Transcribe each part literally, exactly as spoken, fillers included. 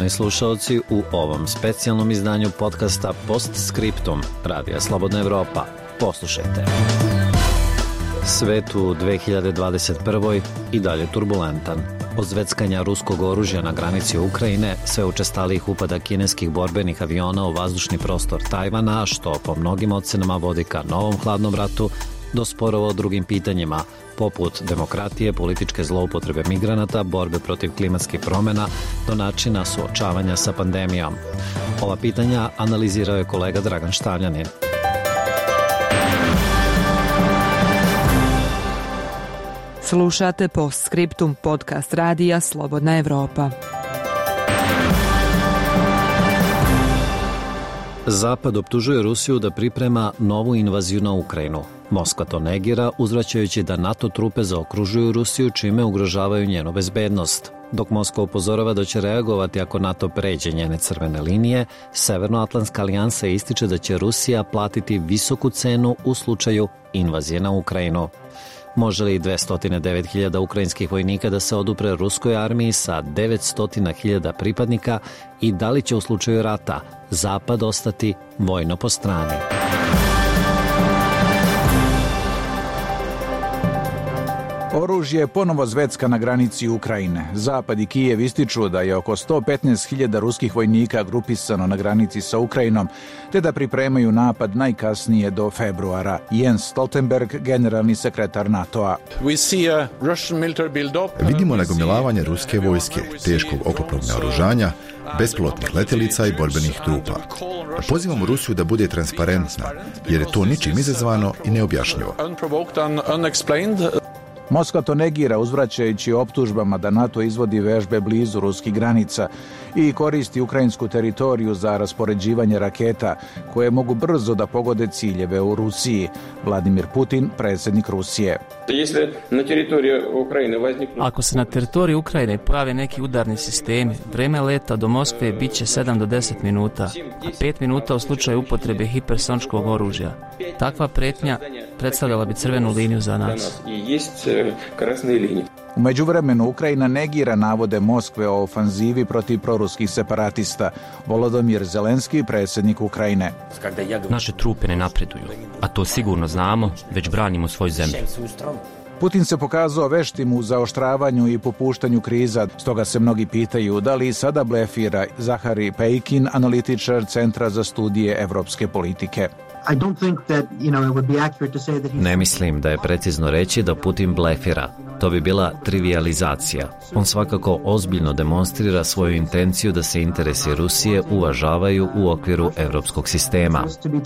Poštovani slušalci, u ovom specijalnom izdanju podcasta Postscriptum Radija Slobodna Evropa. Poslušajte. Svet u dve hiljade dvadeset prvoj. i dalje turbulentan. Od zveckanja ruskog oružja na granici Ukrajine, sve učestalijih upada kineskih borbenih aviona u vazdušni prostor Tajvana, što po mnogim ocenama vodi ka novom hladnom ratu, do sporova o drugim pitanjima, poput demokratije, političke zloupotrebe migranata, borbe protiv klimatskih promjena, do načina suočavanja sa pandemijom. Ova pitanja analizirao je kolega Dragan Štavljanin. Slušate Postscriptum, podcast radija Slobodna Evropa. Zapad optužuje Rusiju da priprema novu invaziju na Ukrajinu. Moskva to negira, uzvraćajući da NATO trupe zaokružuju Rusiju, čime ugrožavaju njenu bezbednost. Dok Moskva upozorava da će reagovati ako NATO pređe njene crvene linije, Severnoatlantska alijansa ističe da će Rusija platiti visoku cenu u slučaju invazije na Ukrajinu. Može li dvesta devet hiljada ukrajinskih vojnika da se odupre ruskoj armiji sa devetsto hiljada pripadnika i da li će u slučaju rata Zapad ostati vojno po strani? Oružje je ponovo zvecka na granici Ukrajine. Zapad i Kijev ističu da je oko sto petnaest hiljada ruskih vojnika grupisano na granici sa Ukrajinom, te da pripremaju napad najkasnije do februara. Jens Stoltenberg, generalni sekretar NATO-a. Vidimo nagomilavanje ruske vojske, teškog oklopnog naoružanja, bespilotnih letjelica i borbenih trupa. Pozivamo Rusiju da bude transparentna, jer je to ničim izazvano i neobjašnjivo. Moskva to negira, uzvraćajući optužbama da NATO izvodi vežbe blizu ruskih granica i koristi ukrajinsku teritoriju za raspoređivanje raketa koje mogu brzo da pogode ciljeve u Rusiji. Vladimir Putin, predsjednik Rusije. Ako se na teritoriji Ukrajine pojave neki udarni sistemi, vreme leta do Moskve bit će sedam do deset minuta, a pet minuta u slučaju upotrebe hipersoničkog oružja. Takva pretnja predstavljala bi crvenu liniju za nas. U međuvremenu Ukrajina negira navode Moskve o ofanzivi protiv proruskih separatista. Volodymyr Zelenski, predsjednik Ukrajine. Naše trupe ne napreduju, a to sigurno znamo, već branimo svoju zemlju. Putin se pokazao veštim u zaoštravanju i popuštanju kriza, stoga se mnogi pitaju da li sada blefira. Zahari Pejkin, analitičar Centra za studije evropske politike. Ne mislim da je precizno reći da Putin blefira. To bi bila trivijalizacija. On svakako ozbiljno demonstrira svoju intenciju da se interesi Rusije uvažavaju u okviru evropskog sistema.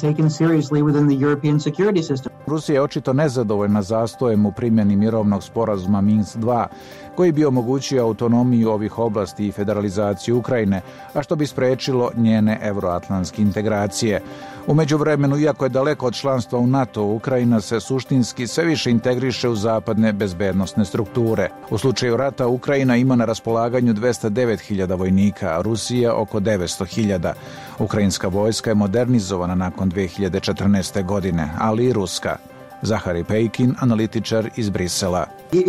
Rusija je očito nezadovoljna zastojem u primjeni mirovnog sporazuma Minsk dva, koji bi omogućio autonomiju ovih oblasti i federalizaciju Ukrajine, a što bi sprečilo njene evroatlantske integracije. U međuvremenu, iako je daleko od članstva u NATO, Ukrajina se suštinski sve više integriše u zapadne bezbednosne strukture. U slučaju rata Ukrajina ima na raspolaganju dvesta devet hiljada vojnika, a Rusija oko devetsto hiljada. Ukrajinska vojska je modernizovana nakon dve hiljade četrnaeste. godine, ali i ruska. Zahari Pejkin, analitičar iz Brisela.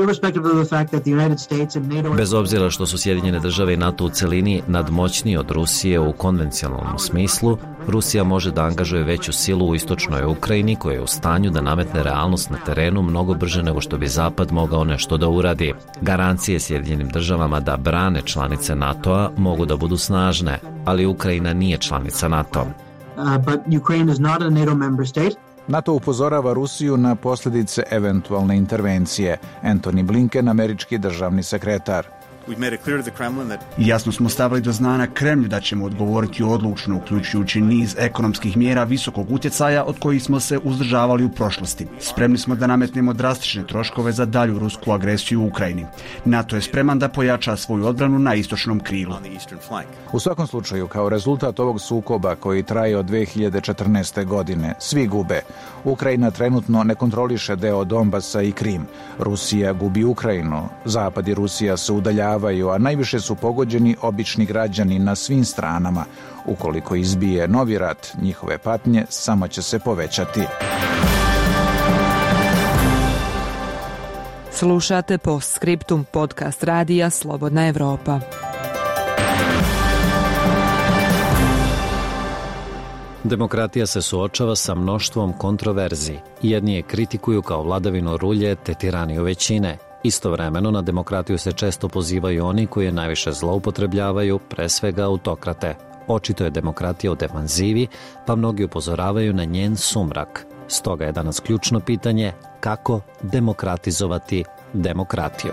Bez obzira što su Sjedinjene države i NATO u celini nadmoćniji od Rusije u konvencionalnom smislu, Rusija može da angažuje veću silu u istočnoj Ukrajini koja je u stanju da nametne realnost na terenu mnogo brže nego što bi Zapad mogao nešto da uradi. Garancije Sjedinjenim državama da brane članice NATO-a mogu da budu snažne, ali Ukrajina nije članica NATO. Uh, but Ukraine is not a NATO member state. NATO upozorava Rusiju na posljedice eventualne intervencije. Antony Blinken, američki državni sekretar. Jasno smo stavili do znanja Kremlju da ćemo odgovoriti odlučno, uključujući niz ekonomskih mjera visokog utjecaja od kojih smo se uzdržavali u prošlosti. Spremni smo da nametnemo drastične troškove za dalju rusku agresiju u Ukrajini. NATO je spreman da pojača svoju odbranu na istočnom krilu. U svakom slučaju, kao rezultat ovog sukoba koji traje od dve hiljade četrnaeste. godine, svi gube. Ukrajina trenutno ne kontroliše deo Donbasa i Krim. Rusija gubi Ukrajinu. Zapad i Rusija se udaljavaju, a najviše su pogođeni obični građani na svim stranama. Ukoliko izbije novi rat, njihove patnje samo će se povećati. Slušate Postscriptum, podcast radija Slobodna Evropa. Demokratija se suočava sa mnoštvom kontroverzi. Jedni je kritikuju kao vladavinu rulje te tiraniju većine. Istovremeno na demokratiju se često pozivaju oni koji je najviše zloupotrebljavaju, pre svega autokrate. Očito je demokratija u defanzivi, pa mnogi upozoravaju na njen sumrak. Stoga je danas ključno pitanje kako demokratizovati demokratiju.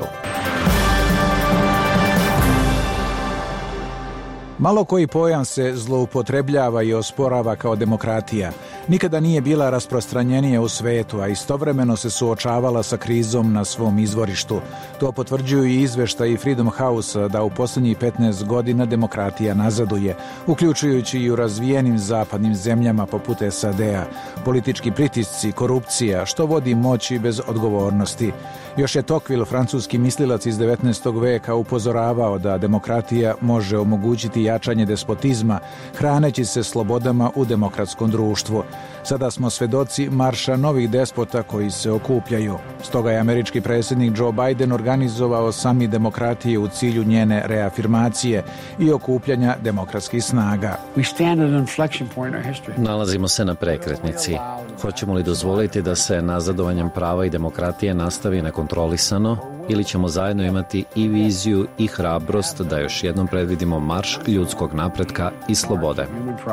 Malo koji pojam se zloupotrebljava i osporava kao demokratija. Nikada nije bila rasprostranjenija u svetu, a istovremeno se suočavala sa krizom na svom izvorištu. To potvrđuju i izveštaji Freedom House da u posljednjih petnaest godina demokratija nazaduje, uključujući i u razvijenim zapadnim zemljama poput S A D-a. Politički pritisci, korupcija, što vodi moći bez odgovornosti. Još je Tocqueville, francuski mislilac iz devetnaestog veka, upozoravao da demokratija može omogućiti jačanje despotizma, hraneći se slobodama u demokratskom društvu. Sada smo svedoci marša novih despota koji se okupljaju. Stoga je američki predsjednik Joe Biden organizovao samit demokratije u cilju njene reafirmacije i okupljanja demokratskih snaga. Nalazimo se na prekretnici. Hoćemo li dozvoliti da se nazadovanjem prava i demokratije nastavi nekontrolisano ili ćemo zajedno imati i viziju i hrabrost da još jednom predvidimo marš ljudskog napretka i slobode?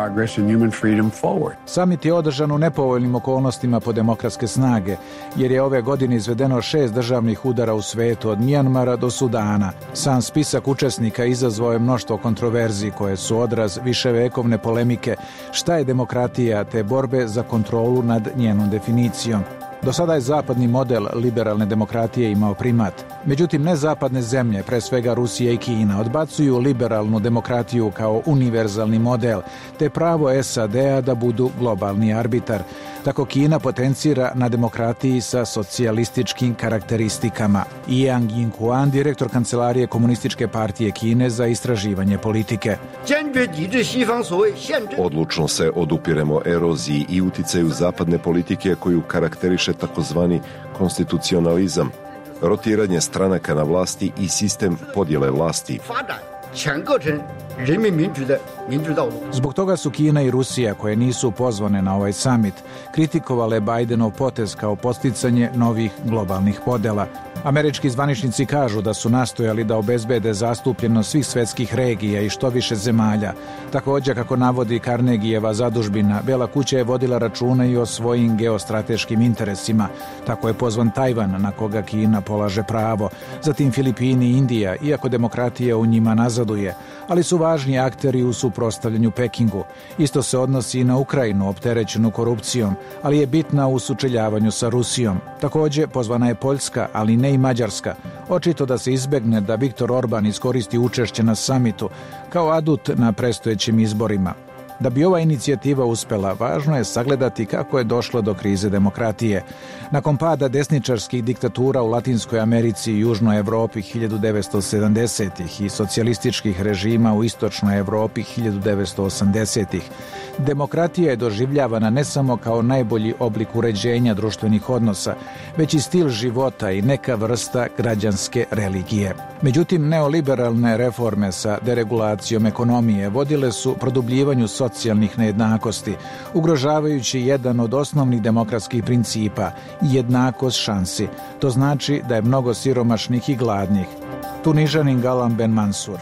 Samit je održan u nepovoljnim okolnostima po demokratske snage, jer je ove godine izvedeno šest državnih udara u svetu od Mijanmara do Sudana. Sam spisak učesnika izazvao je mnoštvo kontroverzi koje su odraz viševekovne polemike šta je demokratija te borbe za kontrolu nad njenom definicijom. Do sada je zapadni model liberalne demokratije imao primat. Međutim, nezapadne zemlje, pre svega Rusija i Kina, odbacuju liberalnu demokratiju kao univerzalni model, te pravo S A D-a da budu globalni arbitar. Tako Kina potencira na demokratiji sa socijalističkim karakteristikama. Yang Yinghuan, direktor kancelarije Komunističke partije Kine za istraživanje politike. Odlučno se odupiremo eroziji i uticaju zapadne politike koju karakteriše takozvani konstitucionalizam, rotiranje stranaka na vlasti i sistem podjele vlasti. Zbog toga su Kina i Rusija, koje nisu pozvane na ovaj samit, kritikovale Bidenov potez kao podsticanje novih globalnih podela. Američki zvaničnici kažu da su nastojali da obezbede zastupljenost svih svetskih regija i što više zemalja. Također, kako navodi Carnegieva zadužbina, Bela kuća je vodila računa i o svojim geostrateškim interesima. Tako je pozvan Tajvan, na koga Kina polaže pravo, zatim Filipini i Indija, iako demokratija u njima nazaduje, ali su važni akteri u suprotstavljanju Pekingu. Isto se odnosi i na Ukrajinu, opterećenu korupcijom, ali je bitna u sučeljavanju sa Rusijom. Također, pozvana je Poljska, ali ne i Mađarska. Očito da se izbegne da Viktor Orban iskoristi učešće na samitu kao adut na predstojećim izborima. Da bi ova inicijativa uspela, važno je sagledati kako je došlo do krize demokratije. Nakon pada desničarskih diktatura u Latinskoj Americi i Južnoj Evropi hiljadu devetsto sedamdesetih i socijalističkih režima u Istočnoj Evropi hiljadu devetsto osamdesetih, demokratija je doživljavana ne samo kao najbolji oblik uređenja društvenih odnosa, već i stil života i neka vrsta građanske religije. Međutim, neoliberalne reforme sa deregulacijom ekonomije vodile su produbljivanju socijalnih nejednakosti, ugrožavajući jedan od osnovnih demokratskih principa – jednakost šansi. To znači da je mnogo siromašnih i gladnih. Tunižanin Galam Ben Mansur.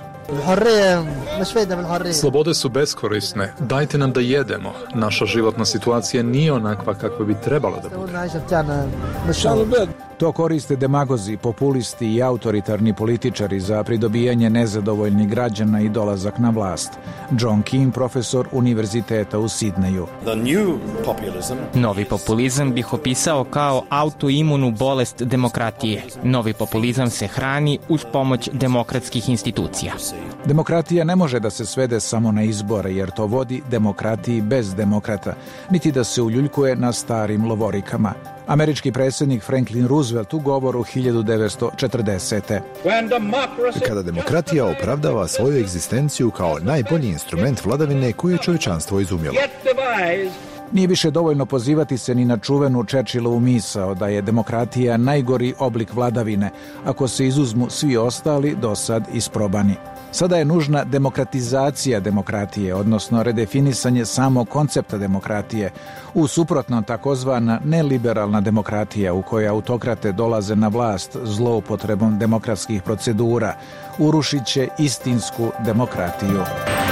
Slobode su beskorisne. Dajte nam da jedemo. Naša životna situacija nije onakva kakva bi trebala da bude. To koriste demagozi, populisti i autoritarni političari za pridobijanje nezadovoljnih građana i dolazak na vlast. John Kim, profesor univerziteta u Sidneju. Novi populizam bih opisao kao autoimunu bolest demokratije. Novi populizam se hrani uz pomoć demokratskih institucija. Demokratija ne može da se svede samo na izbore, jer to vodi demokratiji bez demokrata, niti da se uljuljkuje na starim lovorikama. Američki predsjednik Franklin Roosevelt u govoru hiljadu devetsto četrdesete. Kada demokratija opravdava svoju egzistenciju kao najbolji instrument vladavine koju je čovječanstvo izumjelo. Nije više dovoljno pozivati se ni na čuvenu Churchillovu misao da je demokratija najgori oblik vladavine, ako se izuzmu svi ostali do sad isprobani. Sada je nužna demokratizacija demokratije, odnosno redefinisanje samog koncepta demokratije, u suprotno takozvana neliberalna demokratija u kojoj autokrate dolaze na vlast zloupotrebom demokratskih procedura, urušit će istinsku demokratiju.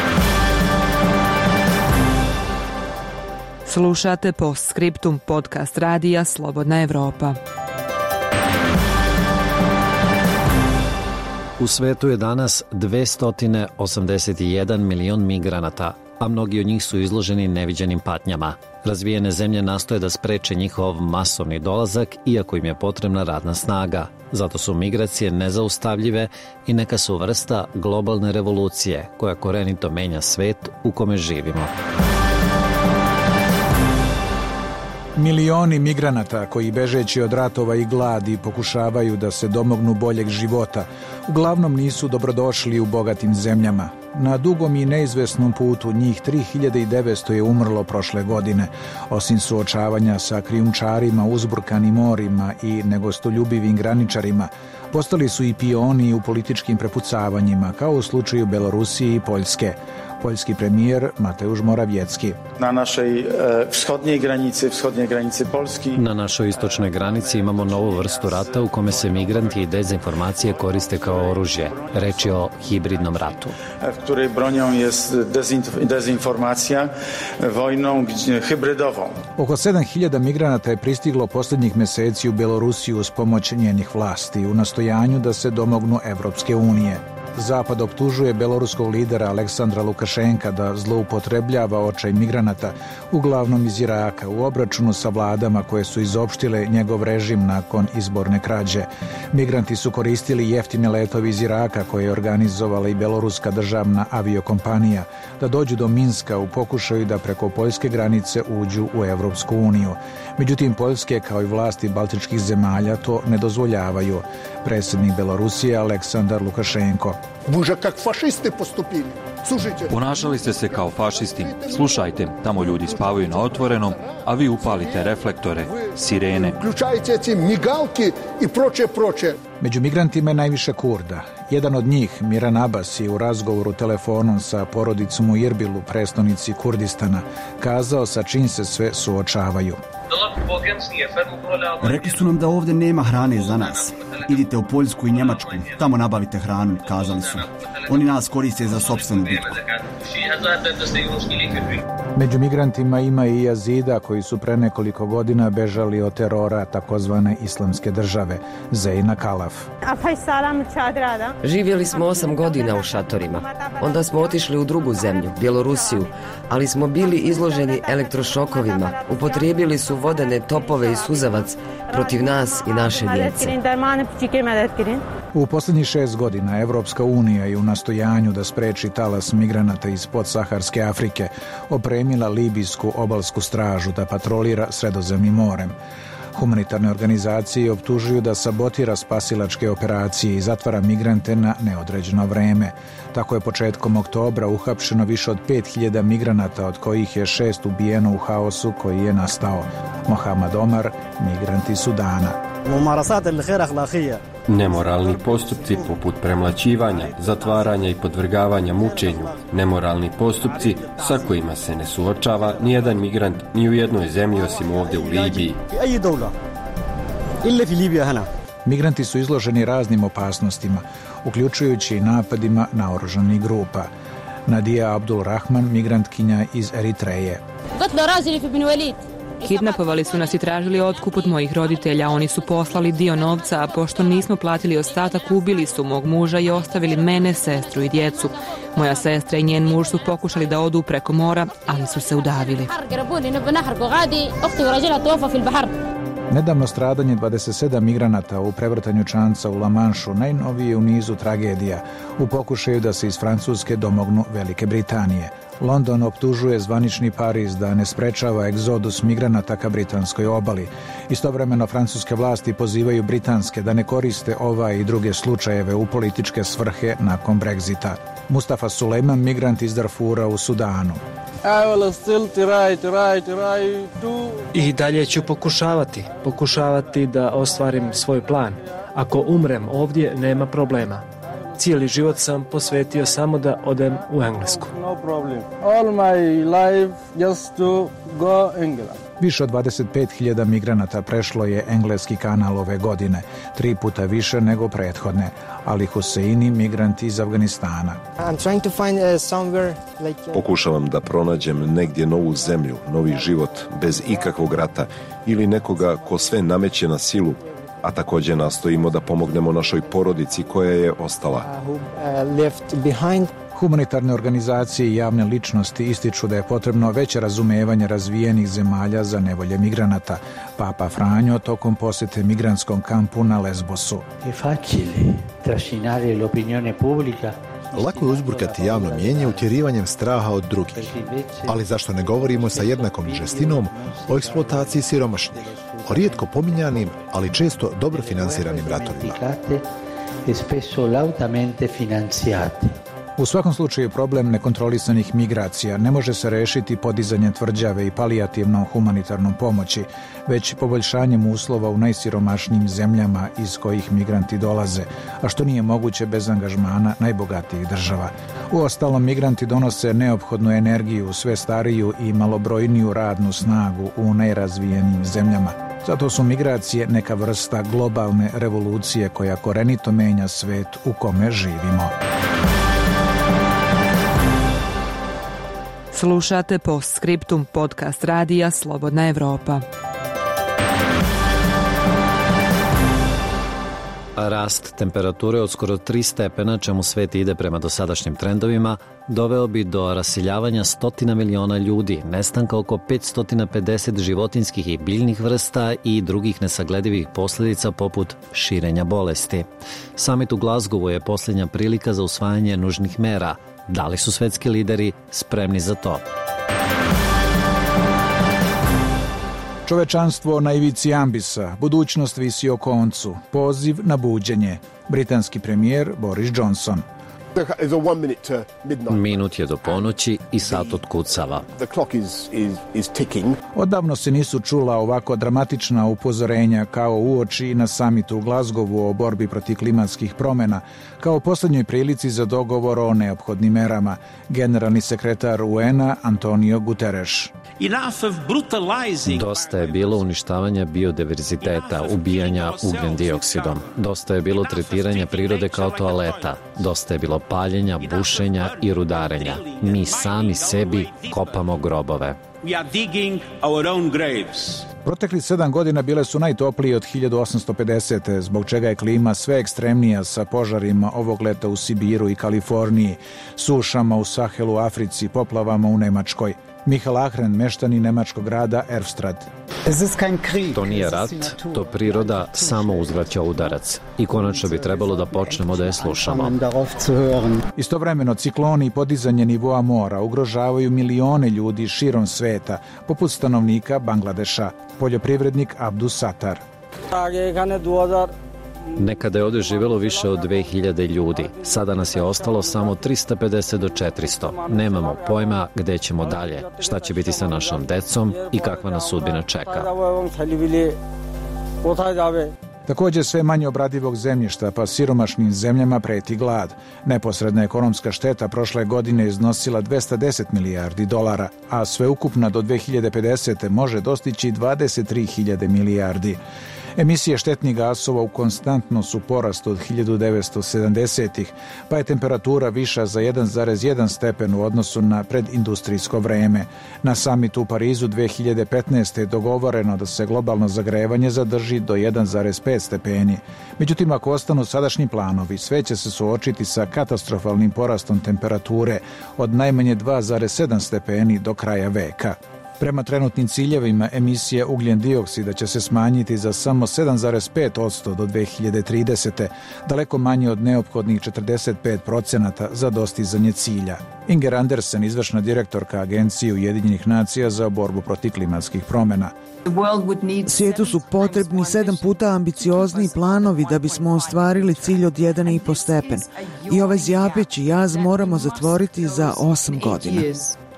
Slušate Postscriptum, podcast radija Slobodna Evropa. U svetu je danas dvesta osamdeset jedan milion migranata, a mnogi od njih su izloženi neviđenim patnjama. Razvijene zemlje nastoje da spreče njihov masovni dolazak, iako im je potrebna radna snaga. Zato su migracije nezaustavljive i neka su vrsta globalne revolucije koja korenito menja svet u kome živimo. Milioni migranata koji bežeći od ratova i gladi pokušavaju da se domognu boljeg života, uglavnom nisu dobrodošli u bogatim zemljama. Na dugom i neizvesnom putu njih tri hiljade devetsto je umrlo prošle godine. Osim suočavanja sa krijumčarima, uzburkanim morima i negostoljubivim graničarima, postali su i pioni u političkim prepucavanjima, kao u slučaju Belorusije i Poljske. Poljski premijer Mateusz Morawiecki. Na našoj e, vzhodnjoj granici, vzhodnjoj granici Polski. Na našoj istočnoj granici imamo novu vrstu rata u kome se migranti i dezinformacije koriste kao oružje. Reč je o hibridnom ratu. W której bronią jest dezinformacija, vojną hybridową. Oko sedam hiljada migranata je pristiglo posljednjih meseci u Belorusiju uz pomoć njenih vlasti u nastojanju da se domognu Evropske unije. Zapad optužuje beloruskog lidera Aleksandra Lukašenka da zloupotrebljava očaj migranata, uglavnom iz Iraka, u obračunu sa vladama koje su izopštile njegov režim nakon izborne krađe. Migranti su koristili jeftine letove iz Iraka koje je organizovala i beloruska državna aviokompanija da dođu do Minska u pokušaju da preko poljske granice uđu u Evropsku uniju. Međutim, Poljske kao i vlasti baltičkih zemalja to ne dozvoljavaju. Predsjednik Belorusije Aleksandar Lukašenko. Ponašali ste se kao fašisti. Slušajte, tamo ljudi spavaju na otvorenom, a vi upalite reflektore, sirene. Među migrantima je najviše Kurda. Jedan od njih, Miran Abbas, je u razgovoru telefonom sa porodicom u Irbilu, prestonici Kurdistana, kazao sa čim se sve suočavaju. Rekli su nam da ovdje nema hrane za nas. Idite u Poljsku i Njemačku, tamo nabavite hranu, kazali su. Oni nas koriste za sopstvenu bitku. Među migrantima ima i Jazida koji su pre nekoliko godina bežali od terora takozvane islamske države, Zejna Kalaf. Živjeli smo osam godina u šatorima. Onda smo otišli u drugu zemlju, Bjelorusiju, ali smo bili izloženi elektrošokovima. Upotrijebili su vodene topove i suzavac protiv nas i naše djece. U posljednjih šest godina Evropska unija je u nastojanju da spreči talas migranata iz podsaharske Afrike opremila libijsku obalsku stražu da patrolira Sredozemnim morem. Humanitarne organizacije optužuju da sabotira spasilačke operacije i zatvara migrante na neodređeno vreme. Tako je početkom oktobra uhapšeno više od pet hiljada migranata, od kojih je šest ubijeno u haosu koji je nastao. Mohamed Omar, migrant iz Sudana. Nemoralni postupci poput premlaćivanja, zatvaranja i podvrgavanja mučenju, nemoralni postupci sa kojima se ne suočava nijedan migrant ni u jednoj zemlji osim ovdje u Libiji. Migranti su izloženi raznim opasnostima, uključujući i napadima naoružanih grupa. Nadija Abdul Rahman, migrantkinja iz Eritreje. Kidnapovali su nas i tražili otkup od mojih roditelja. Oni su poslali dio novca, a pošto nismo platili ostatak, ubili su mog muža i ostavili mene, sestru i djecu. Moja sestra i njen muž su pokušali da odu preko mora, ali su se udavili. Nedavno stradanje dvadeset sedam migranata u prevrtanju čamca u La Manšu najnovije u nizu tragedija u pokušaju da se iz Francuske domognu Velike Britanije. London optužuje zvanični Pariz da ne sprečava egzodus migranata ka britanskoj obali. Istovremeno francuske vlasti pozivaju britanske da ne koriste ova i druge slučajeve u političke svrhe nakon Brexita. Mustafa Sulejman, migrant iz Darfura u Sudanu. I dalje ću pokušavati, pokušavati da ostvarim svoj plan. Ako umrem ovdje, nema problema. cijeli život sam posvetio samo da odem u Englesku. No problem. All my life just to go England. Više od dvadeset pet hiljada migranata prešlo je engleski kanal ove godine, tri puta više nego prethodne. Ali Huseini, migrant iz Afganistana. Pokušavam da pronađem negdje novu zemlju, novi život, bez ikakvog rata ili nekoga ko sve nameće na silu, a također nastojimo da pomognemo našoj porodici koja je ostala. Humanitarne organizacije i javne ličnosti ističu da je potrebno veće razumevanje razvijenih zemalja za nevolje migranata. Papa Franjo tokom posjete migrantskom kampu na Lesbosu. Lako je uzburkati javno mnijenje utjerivanjem straha od drugih. Ali zašto ne govorimo sa jednakom žestinom o eksploataciji siromašnih, o rijetko pominjanim, ali često dobro finansiranim ratovima? U svakom slučaju problem nekontrolisanih migracija ne može se rešiti podizanjem tvrđave i palijativnom humanitarnom pomoći, već poboljšanjem uslova u najsiromašnijim zemljama iz kojih migranti dolaze, a što nije moguće bez angažmana najbogatijih država. Uostalom, migranti donose neophodnu energiju, sve stariju i malobrojniju radnu snagu u najrazvijenijim zemljama. Zato su migracije neka vrsta globalne revolucije koja korenito menja svet u kome živimo. Slušate Postscriptum, podcast radija Slobodna Evropa. Rast temperature od skoro tri stepena, čemu svet ide prema dosadašnjim trendovima, doveo bi do rasiljavanja stotina miliona ljudi, nestanka oko petsto pedeset životinskih i biljnih vrsta i drugih nesagledivih posljedica poput širenja bolesti. Samit u Glasgowu je posljednja prilika za usvajanje nužnih mera. Da li su svetski lideri spremni za to? Čovečanstvo na ivici ambisa, budućnost visi o koncu, poziv na buđenje. Britanski premijer Boris Johnson. Minut je do ponoći i sat otkucava. Odavno se nisu čula ovako dramatična upozorenja kao uoči na samitu u Glasgowu o borbi protiv klimatskih promjena, kao posljednjoj prilici za dogovor o neophodnim merama. Generalni sekretar U N-a Antonio Guterres. Dosta je bilo uništavanja biodiverziteta, ubijanja ugljen dioksidom. Dosta je bilo tretiranja prirode kao toaleta. Dosta je bilo paljenja, bušenja i rudarenja. Mi sami sebi kopamo grobove. Protekli sedam godina bile su najtoplije od hiljadu osamsto pedesete, zbog čega je klima sve ekstremnija sa požarima ovog leta u Sibiru i Kaliforniji, sušama u Sahelu, Africi, poplavama u Nemačkoj. Michael Ahren, meštanin nemačkog grada Erfstrad. To nije rat, to priroda samo uzvraća udarac. I konačno bi trebalo da počnemo da je slušamo. Istovremeno cikloni i podizanje nivoa mora ugrožavaju milione ljudi širom sveta, poput stanovnika Bangladeša. Poljoprivrednik Abdus Satar. Nekada je ovdje živjelo više od dve hiljade ljudi. Sada nas je ostalo samo trista pedeset do četiristo. Nemamo pojma gde ćemo dalje, šta će biti sa našom decom i kakva nas sudbina čeka. Također sve manje obradivog zemljišta, pa siromašnim zemljama preti glad. Neposredna ekonomska šteta prošle godine iznosila dvesta deset milijardi dolara, a sveukupna do dve hiljade pedesete može dostići dvadeset tri hiljade milijardi. Emisije štetnih gasova u konstantno su porastu od hiljadu devetsto sedamdesetih, pa je temperatura viša za jedan zarez jedan stepen u odnosu na predindustrijsko vreme. Na samitu u Parizu dve hiljade petnaeste je dogovoreno da se globalno zagrevanje zadrži do jedan zarez pet stepeni. Međutim, ako ostanu sadašnji planovi, sve će se suočiti sa katastrofalnim porastom temperature od najmanje dva zarez sedam stepeni do kraja veka. Prema trenutnim ciljevima, emisija ugljen dioksida će se smanjiti za samo sedam zarez pet posto do dve hiljade tridesete, daleko manje od neophodnih četrdeset pet procenata za dostizanje cilja. Inger Andersen, izvršna direktorka Agencije Ujedinjenih nacija za borbu protiv klimatskih promjena. Svijetu su potrebni sedam puta ambiciozniji planovi da bismo ostvarili cilj od jedan zarez pet stepen. I ovaj zjapeći jaz moramo zatvoriti za osam godina.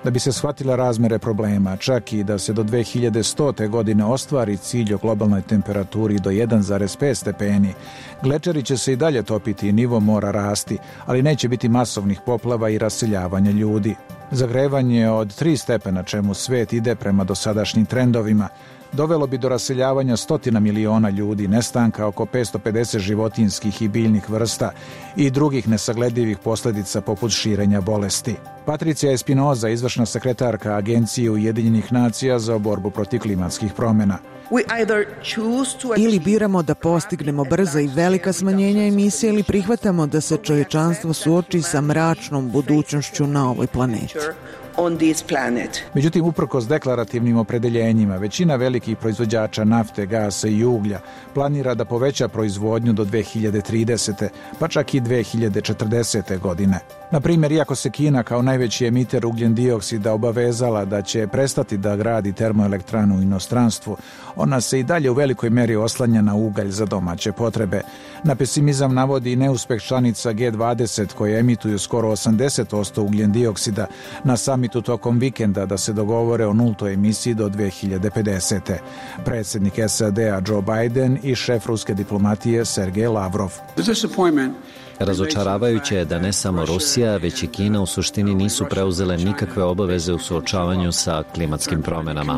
Da bi se shvatila razmere problema, čak i da se do dve hiljade stote. godine ostvari cilj o globalnoj temperaturi do jedan zarez pet stepeni, glečeri će se i dalje topiti i nivo mora rasti, ali neće biti masovnih poplava i raseljavanja ljudi. Zagrevanje od tri stepena, čemu svet ide prema dosadašnjim trendovima, dovelo bi do raseljavanja stotina miliona ljudi, nestanka oko petsto pedeset životinjskih i biljnih vrsta i drugih nesagledivih posljedica poput širenja bolesti. Patricija Espinoza, izvršna sekretarka Agencije Ujedinjenih nacija za borbu protiv klimatskih promjena. Ili biramo da postignemo brza i velika smanjenja emisije ili prihvatamo da se čovječanstvo suoči sa mračnom budućnošću na ovoj planeti. Međutim, uprkos deklarativnim opredeljenjima, većina velikih proizvođača nafte, gasa i uglja planira da poveća proizvodnju do dve hiljade tridesete. pa čak i dve hiljade četrdesete. godine. Na primjer, iako se Kina kao najveći emiter ugljen dioksida obavezala da će prestati da gradi termoelektranu u inostranstvu, ona se i dalje u velikoj meri oslanja na ugalj za domaće potrebe. Na pesimizam navodi i neuspeh članica G dvadeset koje emituju skoro osamdeset posto ugljen dioksida na samitu tokom vikenda da se dogovore o nultoj emisiji do dve hiljade pedesete. Predsjednik S A D-a Joe Biden i šef ruske diplomatije Sergej Lavrov. Razočaravajuće je da ne samo Rusija, već i Kina u suštini nisu preuzele nikakve obaveze u suočavanju sa klimatskim promjenama.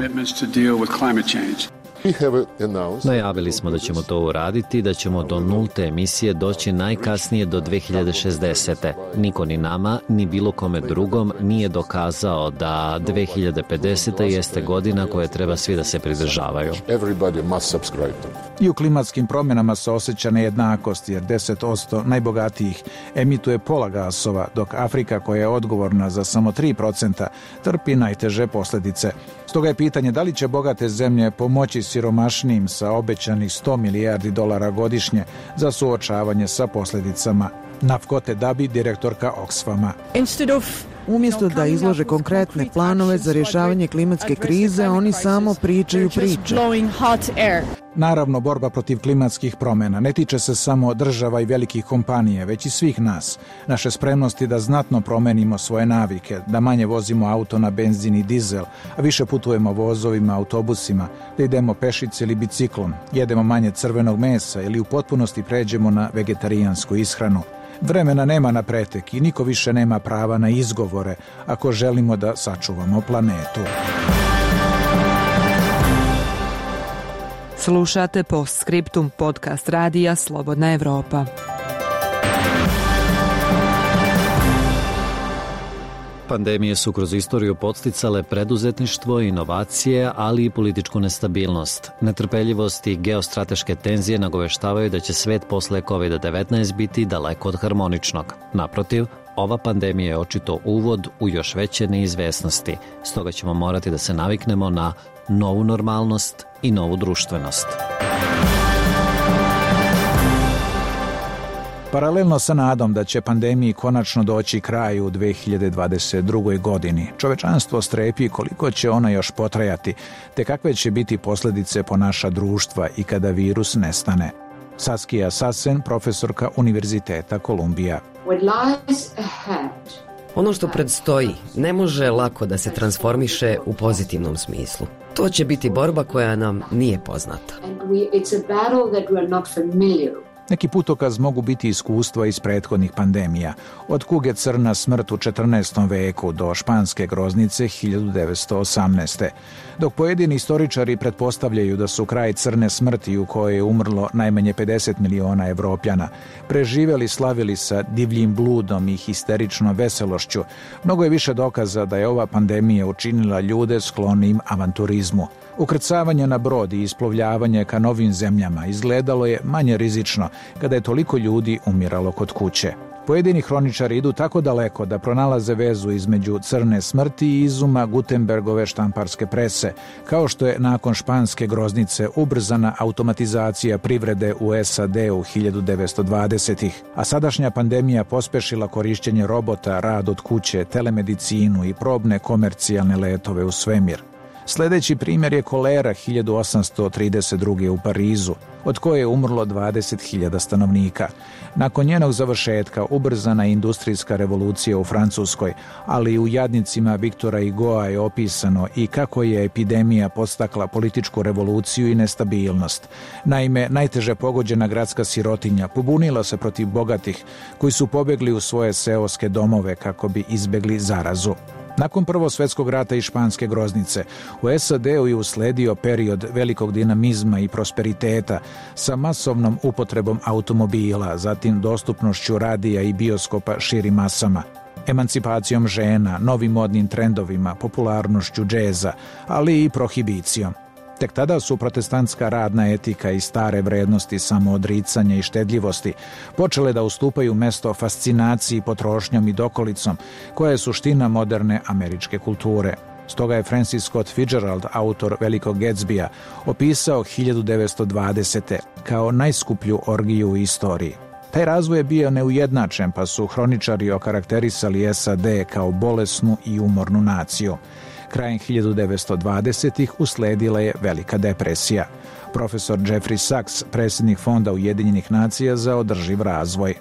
Najavili smo da ćemo to uraditi, da ćemo do nulte emisije doći najkasnije do dve hiljade šezdesete. Niko ni nama, ni bilo kome drugom nije dokazao da dve hiljade pedesete. jeste godina koje treba svi da se pridržavaju. I u klimatskim promjenama se osjeća nejednakost, jer deset posto najbogatijih emituje pola gasova, dok Afrika, koja je odgovorna za samo tri procenta, trpi najteže posljedice. Stoga je pitanje da li će bogate zemlje pomoći siromašnijim sa obećanih sto milijardi dolara godišnje za suočavanje sa posljedicama. Nafkote Dabi, direktorka Oxfama. Umjesto da izlože konkretne planove za rješavanje klimatske krize, oni samo pričaju priče. Naravno, borba protiv klimatskih promjena ne tiče se samo država i velikih kompanija, već i svih nas. Naše spremnosti da znatno promenimo svoje navike, da manje vozimo auto na benzin i dizel, a više putujemo vozovima, autobusima, da idemo pešice ili biciklom, jedemo manje crvenog mesa ili u potpunosti pređemo na vegetarijansku ishranu. Vremena nema na pretek i niko više nema prava na izgovore ako želimo da sačuvamo planetu. Slušate Postscriptum, podcast radija Slobodna Evropa. Pandemije su kroz istoriju podsticale preduzetništvo, inovacije, ali i političku nestabilnost. Netrpeljivost i geostrateške tenzije nagoveštavaju da će svet posle kovid devetnaest biti daleko od harmoničnog. Naprotiv, ova pandemija je očito uvod u još veće neizvesnosti, stoga ćemo morati da se naviknemo na novu normalnost i novu društvenost. Paralelno sa nadom da će pandemiji konačno doći kraj u dve hiljade dvadeset drugoj. godini, čovečanstvo strepi koliko će ona još potrajati, te kakve će biti posljedice po naša društva i kada virus nestane. Saskia Sassen, profesorka Univerziteta Kolumbija. Ono što predstoji ne može lako da se transformiše u pozitivnom smislu. To će biti borba koja nam nije poznata. Neki putokaz mogu biti iskustva iz prethodnih pandemija, od kuge crna smrt u četrnaestom veku do španske groznice hiljadu devetsto osamnaeste. Dok pojedini istoričari pretpostavljaju da su kraj crne smrti u kojoj je umrlo najmanje pedeset miliona Evropljana, preživjeli slavili sa divljim bludom i histeričnom veselošću, mnogo je više dokaza da je ova pandemija učinila ljude sklonim avanturizmu. Ukrcavanje na brod i isplovljavanje ka novim zemljama izgledalo je manje rizično kada je toliko ljudi umiralo kod kuće. Pojedini hroničari idu tako daleko da pronalaze vezu između crne smrti i izuma Gutenbergove štamparske prese, kao što je nakon španske groznice ubrzana automatizacija privrede u S A D u hiljadu devetsto dvadesetih. A sadašnja pandemija pospešila korišćenje robota, rad od kuće, telemedicinu i probne komercijalne letove u svemir. Sljedeći primjer je kolera hiljadu osamsto trideset druge. u Parizu, od koje je umrlo dvadeset hiljada stanovnika. Nakon njenog završetka ubrzana je industrijska revolucija u Francuskoj, ali u jadnicima Viktora Hugoa je opisano i kako je epidemija podstakla političku revoluciju i nestabilnost. Naime, najteže pogođena gradska sirotinja pobunila se protiv bogatih koji su pobjegli u svoje seoske domove kako bi izbjegli zarazu. Nakon Prvog svjetskog rata i španske groznice, u S A D-u je usledio period velikog dinamizma i prosperiteta sa masovnom upotrebom automobila, zatim dostupnošću radija i bioskopa širim masama, emancipacijom žena, novim modnim trendovima, popularnošću džeza, ali i prohibicijom. Tek tada su protestantska radna etika i stare vrednosti samoodricanja i štedljivosti počele da ustupaju mesto fascinaciji potrošnjom i dokolicom, koja je suština moderne američke kulture. Stoga je Francis Scott Fitzgerald, autor Velikog Gatsbya, opisao hiljadu devetsto dvadesete. kao najskuplju orgiju u istoriji. Taj razvoj je bio neujednačen, pa su hroničari okarakterisali S A D kao bolesnu i umornu naciju. Krajem hiljadu devetsto dvadesetih usledila je Velika depresija. Profesor Jeffrey Sachs, predsjednik Fonda Ujedinjenih nacija za održiv razvoj.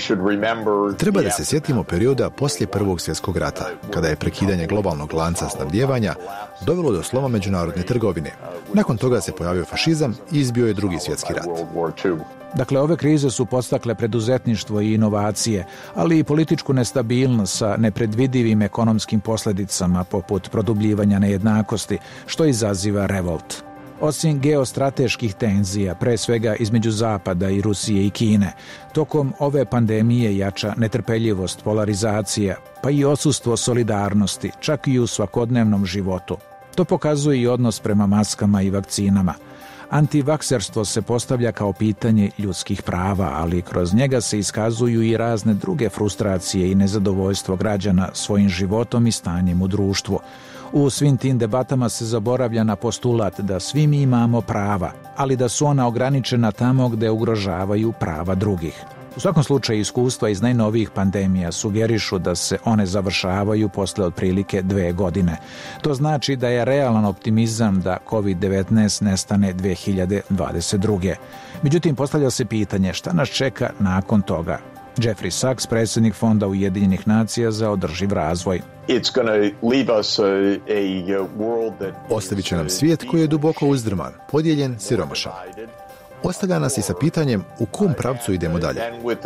Treba da se sjetimo perioda poslije Prvog svjetskog rata, kada je prekidanje globalnog lanca snabdijevanja dovelo do sloma međunarodne trgovine. Nakon toga se pojavio fašizam i izbio je Drugi svjetski rat. Dakle, ove krize su podstakle preduzetništvo i inovacije, ali i političku nestabilnost sa nepredvidivim ekonomskim posljedicama poput produbljivanja nejednakosti, što izaziva revolt. Osim geostrateških tenzija, pre svega između Zapada i Rusije i Kine, tokom ove pandemije jača netrpeljivost, polarizacija, pa i odsustvo solidarnosti, čak i u svakodnevnom životu. To pokazuje i odnos prema maskama i vakcinama. Antivakserstvo se postavlja kao pitanje ljudskih prava, ali kroz njega se iskazuju i razne druge frustracije i nezadovoljstvo građana svojim životom i stanjem u društvu. U svim tim debatama se zaboravlja na postulat da svi mi imamo prava, ali da su ona ograničena tamo gde ugrožavaju prava drugih. U svakom slučaju, iskustva iz najnovijih pandemija sugerišu da se one završavaju posle otprilike dve godine. To znači da je realan optimizam da kovid devetnaest nestane dve hiljade dvadeset druge. Međutim, postavlja se pitanje šta nas čeka nakon toga. Jeffrey Sachs, predsjednik Fonda Ujedinjenih nacija za održiv razvoj. Ostavit će nam svijet koji je duboko uzdrman, podijeljen, siromašan. Ostavlja nas i sa pitanjem u kom pravcu idemo dalje.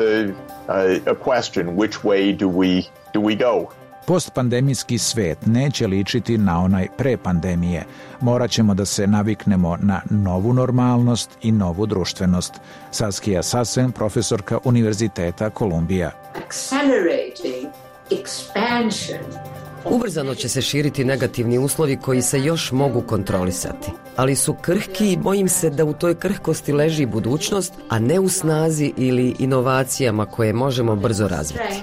Postpandemijski svet neće ličiti na onaj pre pandemije. Morat ćemo da se naviknemo na novu normalnost i novu društvenost. Saskia Sassen, profesorka Univerziteta Kolumbija. Ubrzano će se širiti negativni uslovi koji se još mogu kontrolisati, ali su krhki i bojim se da u toj krhkosti leži budućnost, a ne u snazi ili inovacijama koje možemo brzo razviti.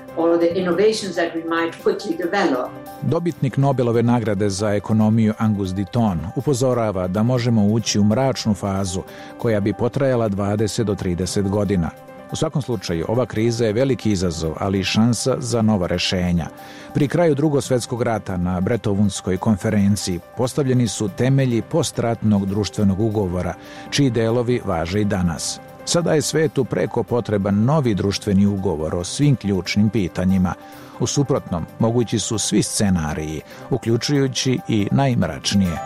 Dobitnik Nobelove nagrade za ekonomiju Angus Deaton upozorava da možemo ući u mračnu fazu koja bi potrajala dvadeset do trideset godina. U svakom slučaju, ova kriza je veliki izazov, ali i šansa za nova rešenja. Pri kraju Drugog svjetskog rata na Brettonwoodskoj konferenciji postavljeni su temelji postratnog društvenog ugovora, čiji delovi važe i danas. Sada je svetu preko potreban novi društveni ugovor o svim ključnim pitanjima. U suprotnom, mogući su svi scenariji, uključujući i najmračnije.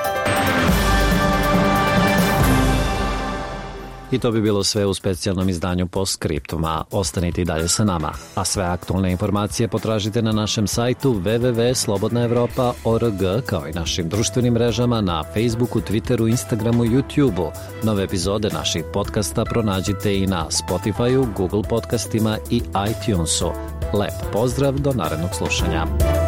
I to bi bilo sve u specijalnom izdanju Postscriptuma. Ostanite i dalje sa nama. A sve aktualne informacije potražite na našem sajtu w w w tačka slobodna evropa tačka org, kao i našim društvenim mrežama na Facebooku, Twitteru, Instagramu i YouTubeu. Nove epizode naših podcasta pronađite i na Spotifyu, Google podcastima i iTunesu. Lep pozdrav, do narednog slušanja.